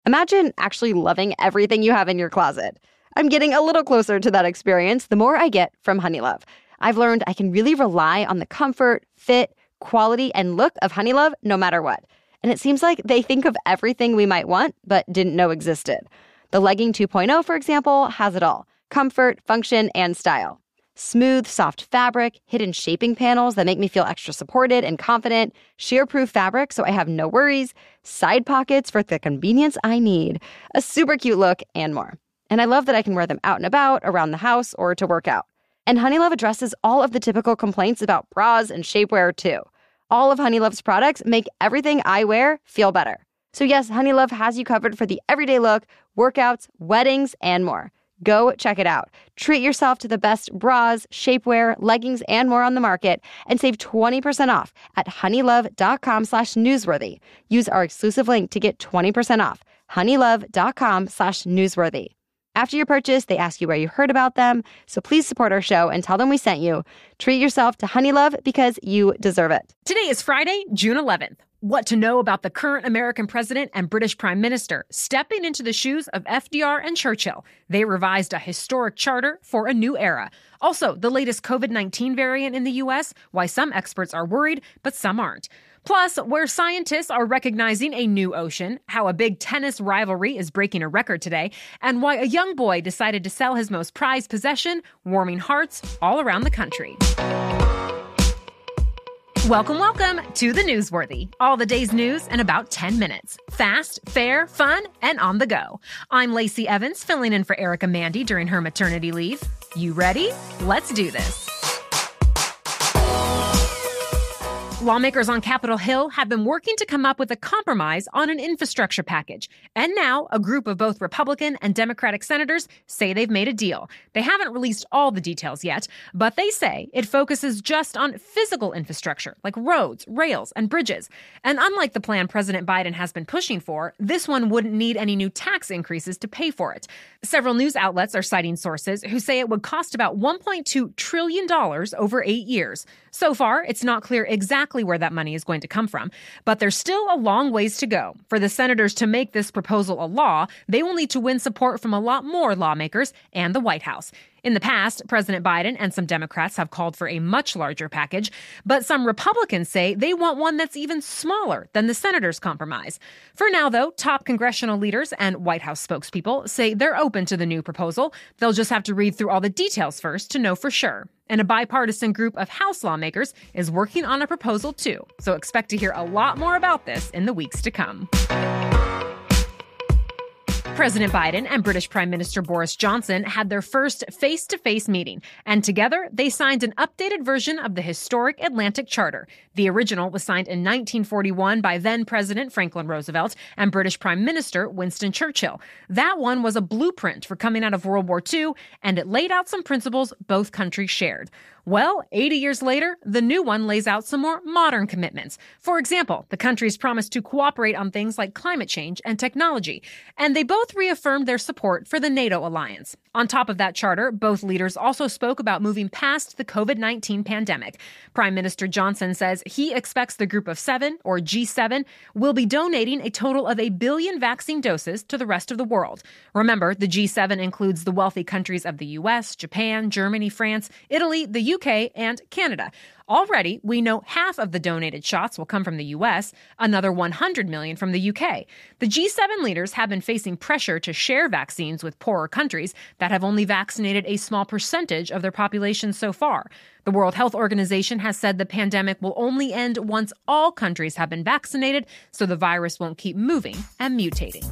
Imagine actually loving everything you have in your closet. I'm getting a little closer to that experience the more I get from Honeylove. I've learned I can really rely on the comfort, fit, quality, and look of Honeylove no matter what. And it seems like they think of everything we might want but didn't know existed. The Legging 2.0, for example, has it all: comfort, function, and style. Smooth, soft fabric, hidden shaping panels that make me feel extra supported and confident, shear-proof fabric so I have no worries, side pockets for the convenience I need, a super cute look, and more. And I love that I can wear them out and about, around the house, or to work out. And Honeylove addresses all of the typical complaints about bras and shapewear, too. All of Honeylove's products make everything I wear feel better. So yes, Honeylove has you covered for the everyday look, workouts, weddings, and more. Go check it out. Treat yourself to the best bras, shapewear, leggings, and more on the market and save 20% off at honeylove.com/newsworthy. Use our exclusive link to get 20% off. honeylove.com/newsworthy. After your purchase, they ask you where you heard about them, so please support our show and tell them we sent you. Treat yourself to Honeylove because you deserve it. Today is Friday, June 11th. What to know about the current American president and British Prime Minister stepping into the shoes of FDR and Churchill. They revised a historic charter for a new era. Also, the latest COVID-19 variant in the U.S., why some experts are worried, but some aren't. Plus, where scientists are recognizing a new ocean, how a big tennis rivalry is breaking a record today, and why a young boy decided to sell his most prized possession, warming hearts all around the country. Welcome to The Newsworthy. All the day's news in about 10 minutes. Fast, fair, fun, and on the go. I'm Lacey Evans, filling in for Erica Mandy during her maternity leave. You ready? Let's do this. Lawmakers on Capitol Hill have been working to come up with a compromise on an infrastructure package. And now, a group of both Republican and Democratic senators say they've made a deal. They haven't released all the details yet, but they say it focuses just on physical infrastructure, like roads, rails, and bridges. And unlike the plan President Biden has been pushing for, this one wouldn't need any new tax increases to pay for it. Several news outlets are citing sources who say it would cost about $1.2 trillion over 8 years. So far, it's not clear exactly where that money is going to come from, but there's still a long ways to go. For the senators to make this proposal a law, they will need to win support from a lot more lawmakers and the White House. In the past, President Biden and some Democrats have called for a much larger package, but some Republicans say they want one that's even smaller than the senators' compromise. For now, though, top congressional leaders and White House spokespeople say they're open to the new proposal. They'll just have to read through all the details first to know for sure. And a bipartisan group of House lawmakers is working on a proposal too, so expect to hear a lot more about this in the weeks to come. President Biden and British Prime Minister Boris Johnson had their first face-to-face meeting, and together they signed an updated version of the historic Atlantic Charter. The original was signed in 1941 by then-President Franklin Roosevelt and British Prime Minister Winston Churchill. That one was a blueprint for coming out of World War II, and it laid out some principles both countries shared. Well, 80 years later, the new one lays out some more modern commitments. For example, the countries promised to cooperate on things like climate change and technology, and they both reaffirmed their support for the NATO alliance. On top of that charter, both leaders also spoke about moving past the COVID-19 pandemic. Prime Minister Johnson says he expects the Group of Seven, or G7, will be donating a total of 1 billion vaccine doses to the rest of the world. Remember, the G7 includes the wealthy countries of the US, Japan, Germany, France, Italy, the UK, and Canada. Already, we know half of the donated shots will come from the U.S., another 100 million from the U.K. The G7 leaders have been facing pressure to share vaccines with poorer countries that have only vaccinated a small percentage of their population so far. The World Health Organization has said the pandemic will only end once all countries have been vaccinated, so the virus won't keep moving and mutating.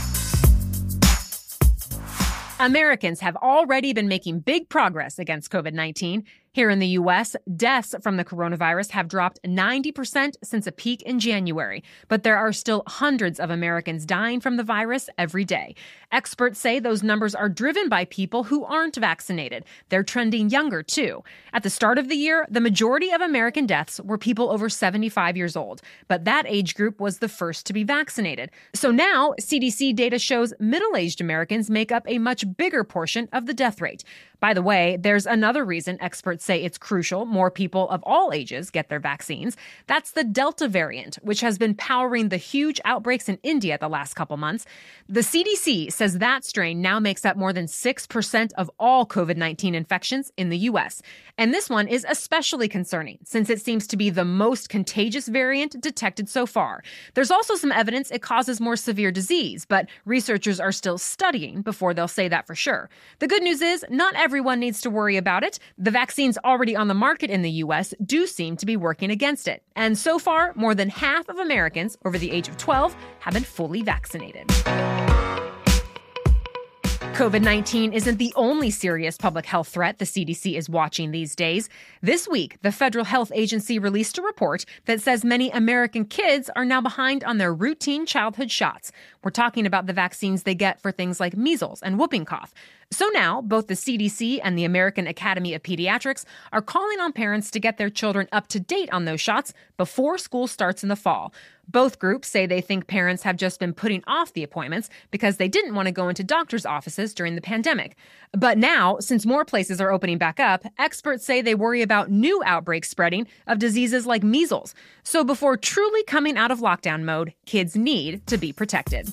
Americans have already been making big progress against COVID-19. Here in the U.S., deaths from the coronavirus have dropped 90% since a peak in January, but there are still hundreds of Americans dying from the virus every day. Experts say those numbers are driven by people who aren't vaccinated. They're trending younger, too. At the start of the year, the majority of American deaths were people over 75 years old, but that age group was the first to be vaccinated. So now, CDC data shows middle-aged Americans make up a much bigger portion of the death rate. By the way, there's another reason experts say it's crucial more people of all ages get their vaccines. That's the Delta variant, which has been powering the huge outbreaks in India the last couple months. The CDC says that strain now makes up more than 6% of all COVID-19 infections in the U.S. And this one is especially concerning since it seems to be the most contagious variant detected so far. There's also some evidence it causes more severe disease, but researchers are still studying before they'll say that for sure. The good news is not everyone needs to worry about it. The vaccines already on the market in the U.S. do seem to be working against it. And so far, more than half of Americans over the age of 12 have been fully vaccinated. COVID-19 isn't the only serious public health threat the CDC is watching these days. This week, the Federal Health Agency released a report that says many American kids are now behind on their routine childhood shots. We're talking about the vaccines they get for things like measles and whooping cough. So now, both the CDC and the American Academy of Pediatrics are calling on parents to get their children up to date on those shots before school starts in the fall. Both groups say they think parents have just been putting off the appointments because they didn't want to go into doctors' offices during the pandemic. But now, since more places are opening back up, experts say they worry about new outbreaks spreading of diseases like measles. So before truly coming out of lockdown mode, kids need to be protected.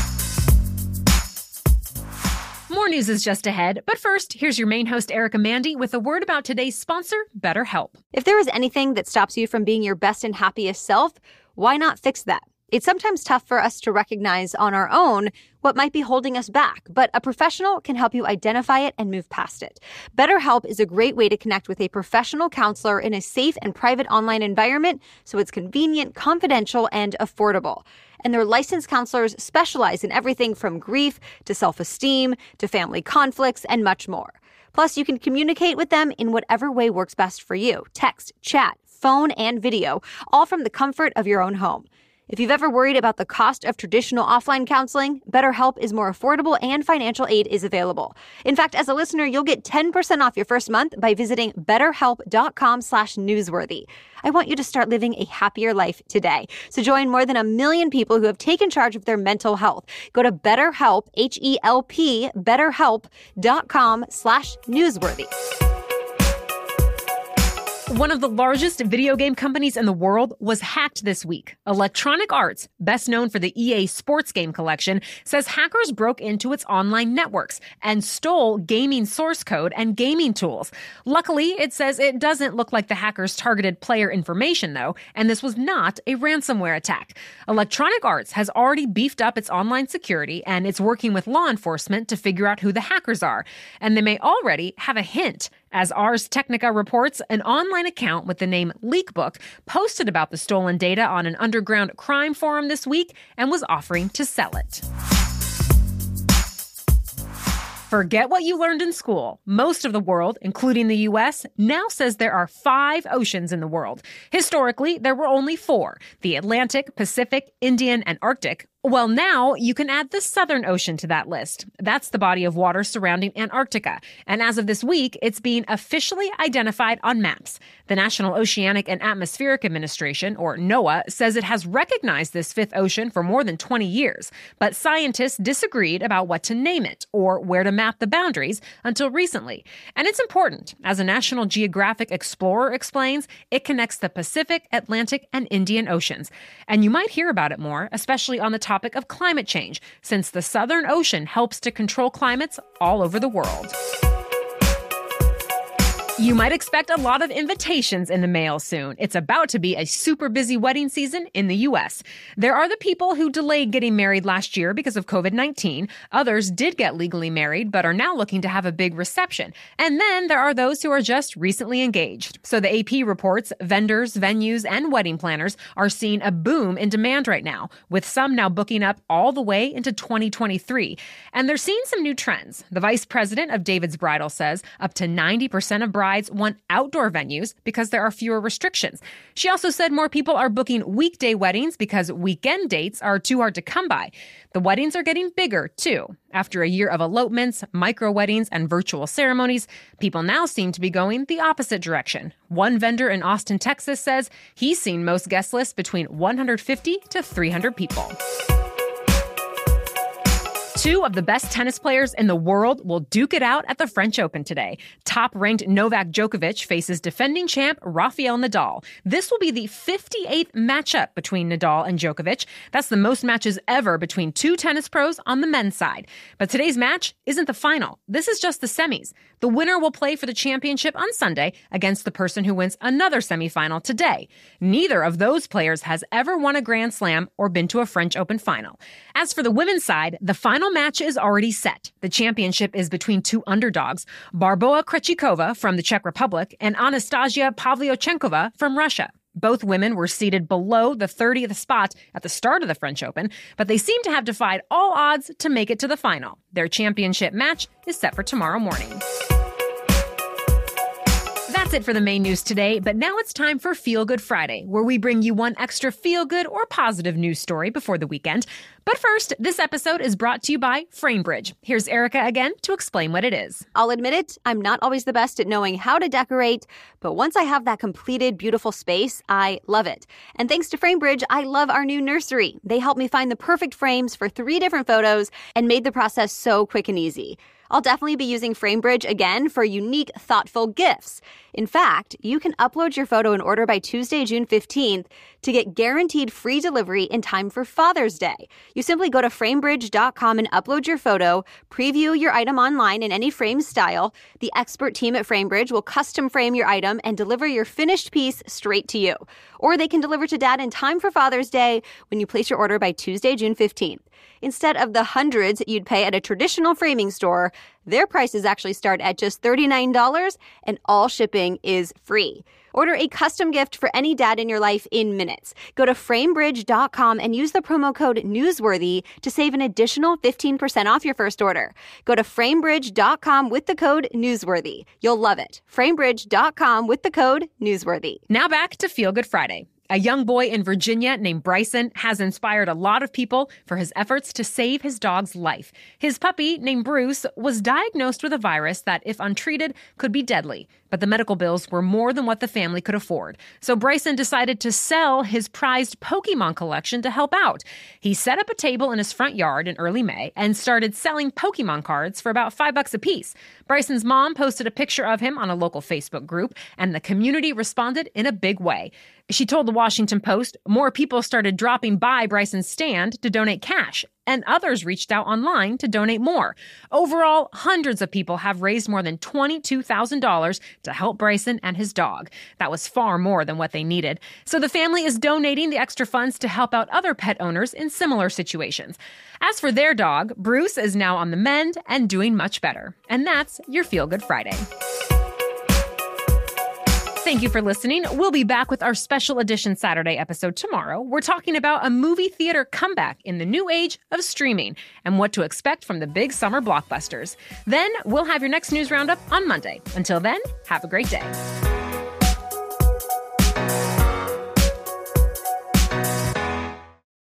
More news is just ahead, but first, here's your main host, Erica Mandy, with a word about today's sponsor, BetterHelp. If there is anything that stops you from being your best and happiest self, why not fix that? It's sometimes tough for us to recognize on our own what might be holding us back, but a professional can help you identify it and move past it. BetterHelp is a great way to connect with a professional counselor in a safe and private online environment, so it's convenient, confidential, and affordable. And their licensed counselors specialize in everything from grief to self-esteem to family conflicts and much more. Plus, you can communicate with them in whatever way works best for you. Text, chat, phone, and video, all from the comfort of your own home. If you've ever worried about the cost of traditional offline counseling, BetterHelp is more affordable and financial aid is available. In fact, as a listener, you'll get 10% off your first month by visiting betterhelp.com/newsworthy. I want you to start living a happier life today. So join more than 1 million people who have taken charge of their mental health. Go to BetterHelp, H-E-L-P, betterhelp.com/newsworthy. One of the largest video game companies in the world was hacked this week. Electronic Arts, best known for the EA Sports game collection, says hackers broke into its online networks and stole gaming source code and gaming tools. Luckily, it says it doesn't look like the hackers targeted player information, though, and this was not a ransomware attack. Electronic Arts has already beefed up its online security, and it's working with law enforcement to figure out who the hackers are. And they may already have a hint. As Ars Technica reports, an online account with the name Leakbook posted about the stolen data on an underground crime forum this week and was offering to sell it. Forget what you learned in school. Most of the world, including the U.S., now says there are 5 oceans in the world. Historically, there were only 4, the Atlantic, Pacific, Indian, and Arctic. Well, now you can add the Southern Ocean to that list. That's the body of water surrounding Antarctica. And as of this week, it's being officially identified on maps. The National Oceanic and Atmospheric Administration, or NOAA, says it has recognized this 5th ocean for more than 20 years. But scientists disagreed about what to name it or where to map the boundaries until recently. And it's important. As a National Geographic explorer explains, it connects the Pacific, Atlantic, and Indian Oceans. And you might hear about it more, especially on the topic of climate change, since the Southern Ocean helps to control climates all over the world. You might expect a lot of invitations in the mail soon. It's about to be a super busy wedding season in the U.S. There are the people who delayed getting married last year because of COVID-19. Others did get legally married, but are now looking to have a big reception. And then there are those who are just recently engaged. So the AP reports vendors, venues, and wedding planners are seeing a boom in demand right now, with some now booking up all the way into 2023. And they're seeing some new trends. The vice president of David's Bridal says up to 90% of brides want outdoor venues because there are fewer restrictions. She also said more people are booking weekday weddings because weekend dates are too hard to come by. The weddings are getting bigger, too. After a year of elopements, micro-weddings, and virtual ceremonies, people now seem to be going the opposite direction. One vendor in Austin, Texas says he's seen most guest lists between 150 to 300 people. Two of the best tennis players in the world will duke it out at the French Open today. Top-ranked Novak Djokovic faces defending champ Rafael Nadal. This will be the 58th matchup between Nadal and Djokovic. That's the most matches ever between two tennis pros on the men's side. But today's match isn't the final. This is just the semis. The winner will play for the championship on Sunday against the person who wins another semifinal today. Neither of those players has ever won a Grand Slam or been to a French Open final. As for the women's side, the final match is already set. The championship is between two underdogs, Barbora Krejcikova from the Czech Republic and Anastasia Pavlyuchenkova from Russia. Both women were seated below the 30th spot at the start of the French Open, but they seem to have defied all odds to make it to the final. Their championship match is set for tomorrow morning. That's it for the main news today, but now it's time for Feel Good Friday, where we bring you one extra feel-good or positive news story before the weekend. But first, this episode is brought to you by Framebridge. Here's Erica again to explain what it is. I'll admit it, I'm not always the best at knowing how to decorate, but once I have that completed, beautiful space, I love it. And thanks to Framebridge, I love our new nursery. They helped me find the perfect frames for 3 different photos and made the process so quick and easy. I'll definitely be using Framebridge again for unique, thoughtful gifts. In fact, you can upload your photo and order by Tuesday, June 15th to get guaranteed free delivery in time for Father's Day. You simply go to framebridge.com and upload your photo, preview your item online in any frame style. The expert team at Framebridge will custom frame your item and deliver your finished piece straight to you. Or they can deliver to Dad in time for Father's Day when you place your order by Tuesday, June 15th. Instead of the hundreds you'd pay at a traditional framing store, their prices actually start at just $39 and all shipping is free. Order a custom gift for any dad in your life in minutes. Go to framebridge.com and use the promo code Newsworthy to save an additional 15% off your first order. Go to framebridge.com with the code Newsworthy. You'll love it. Framebridge.com with the code Newsworthy. Now back to Feel Good Friday. A young boy in Virginia named Bryson has inspired a lot of people for his efforts to save his dog's life. His puppy, named Bruce, was diagnosed with a virus that, if untreated, could be deadly. But the medical bills were more than what the family could afford. So Bryson decided to sell his prized Pokemon collection to help out. He set up a table in his front yard in early May and started selling Pokemon cards for about $5 a piece. Bryson's mom posted a picture of him on a local Facebook group, and the community responded in a big way. She told the Washington Post more people started dropping by Bryson's stand to donate cash, and others reached out online to donate more. Overall, hundreds of people have raised more than $22,000 to help Bryson and his dog. That was far more than what they needed. So the family is donating the extra funds to help out other pet owners in similar situations. As for their dog, Bruce is now on the mend and doing much better. And that's your Feel Good Friday. Thank you for listening. We'll be back with our special edition Saturday episode tomorrow. We're talking about a movie theater comeback in the new age of streaming and what to expect from the big summer blockbusters. Then we'll have your next news roundup on Monday. Until then, have a great day.